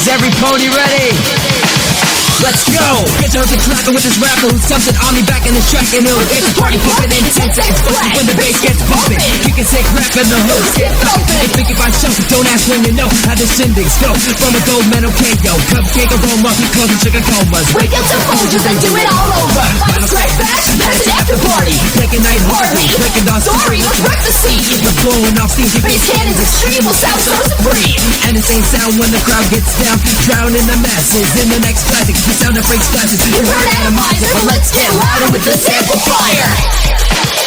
Is every pony ready? Let's go! Get your hook clapping with this rapper who sums it on me back in the track, and he'll get the party pumping in 10 seconds flat. When the bass gets bumping, you can say crap and the hooks get thumping. Ain't thinking about show, don't ask when you know how the shindigs go. From a gold medal KO, cupcake aroma, closing sugar comas. Wake up to Folgers and do it all over. Final scratch bash, pass it after party. Breaking night hardly, breaking dawn Sorry, let's wreck the scene. we're blowing off steam, Bass cannons extreme will sound so supreme. and the same sound when the crowd gets down, drowning the masses in the next classic. The sound that breaks glasses. You heard Atomizer, but let's get louder with this amplifier.